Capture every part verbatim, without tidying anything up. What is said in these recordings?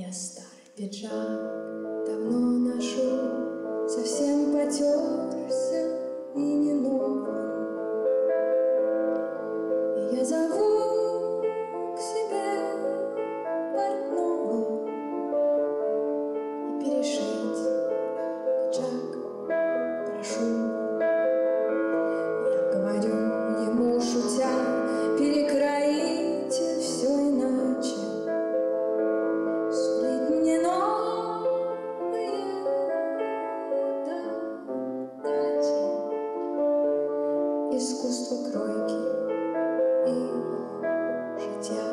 Я старый пиджак давно ношу, совсем потерся и не новый. И я зову к себе портного и перешить пиджак прошу. Я говорю ему, шутя, перекроите все иначе. Сулит мне новые удачи, искусство кройки и житья.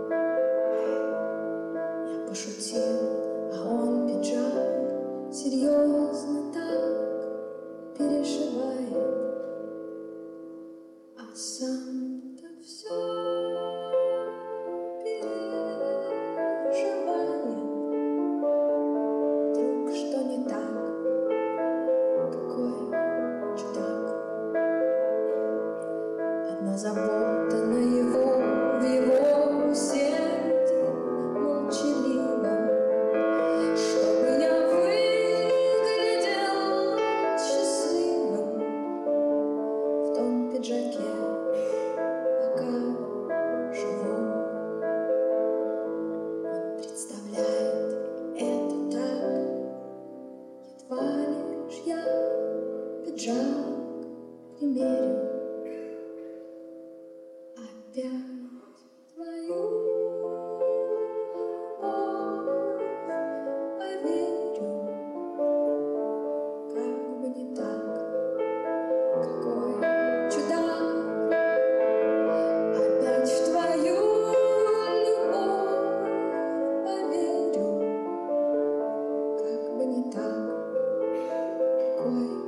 Я пошутил, а он пиджак серьезно так перешивает, а сам-то все переживает. Вдруг что не так, какой чудак. Одна забота на его, в его сердце молчаливо, чтобы я выглядел счастливым в том пиджаке, пока живу. Он представляет это так, едва лишь я пиджак примерю. Опять твою любовь поверю, как бы не так, какой чудак. Опять в твою любовь поверю, как бы не так, какой